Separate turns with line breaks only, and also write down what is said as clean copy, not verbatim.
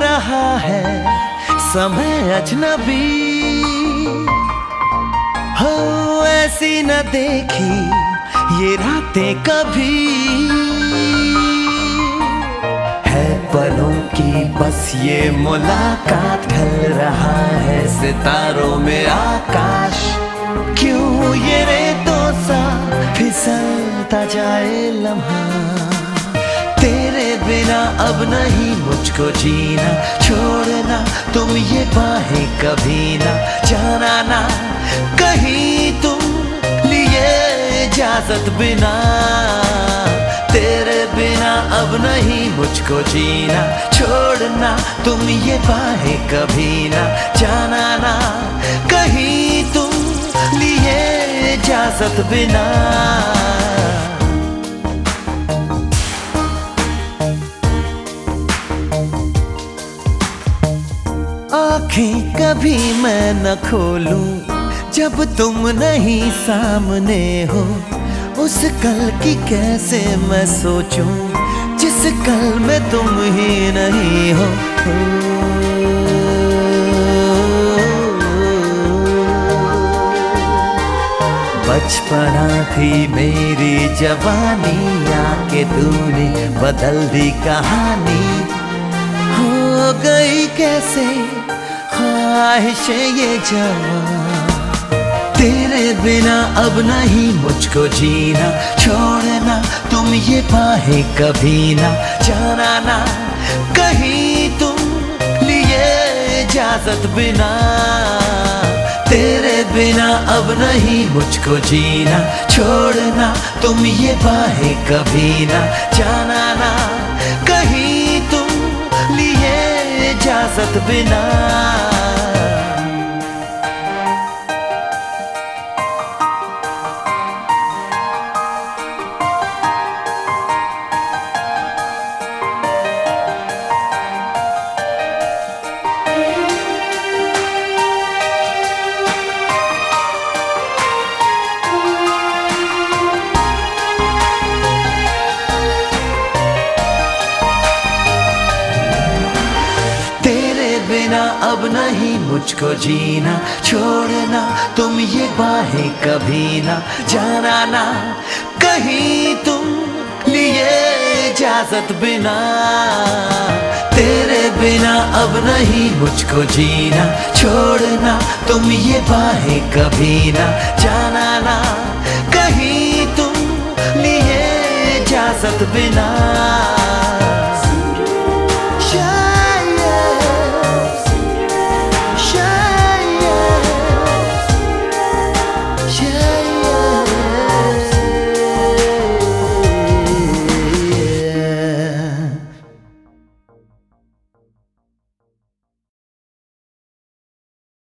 रहा है समय अजनबी, हो ऐसी न देखी ये रातें कभी। है पलों की बस ये मुलाकात, ढल रहा है सितारों में आकाश। क्यों ये रेतों सा फिसलता जाए लम्हा, तेरे बिना अब नहीं मुझको जीना। छोड़ना तुम ये बाहें कभी ना, जाना ना कहीं तुम लिए इजाजत बिना। तेरे बिना अब नहीं मुझको जीना, छोड़ना तुम ये बाहें कभी ना, जाना ना कहीं तुम लिए इजाजत बिना। आँखें कभी मैं न खोलूं जब तुम नहीं सामने हो, उस कल की कैसे मैं सोचूं जिस कल में तुम ही नहीं हो। बचपना थी मेरी जवानी, आके तूने बदल दी कहानी। हो गई कैसे ख्वाहिशें ये जवां, तेरे बिना अब नहीं मुझको जीना। छोड़ना तुम ये बाहें कभी ना, जाना ना कहीं तुम लिए इजाजत बिना। तेरे बिना अब नहीं मुझको जीना, छोड़ना तुम ये बाहें कभी ना, जाना ना कहीं तुम लिए इजाजत बिना। बिना अब नहीं मुझको जीना, छोड़ना तुम ये बाहें कभी ना, जाना ना कहीं तुम लिए इजाजत बिना। तेरे बिना अब नहीं मुझको जीना, छोड़ना तुम ये बाहें कभी ना, जाना ना कहीं तुम लिए इजाजत बिना।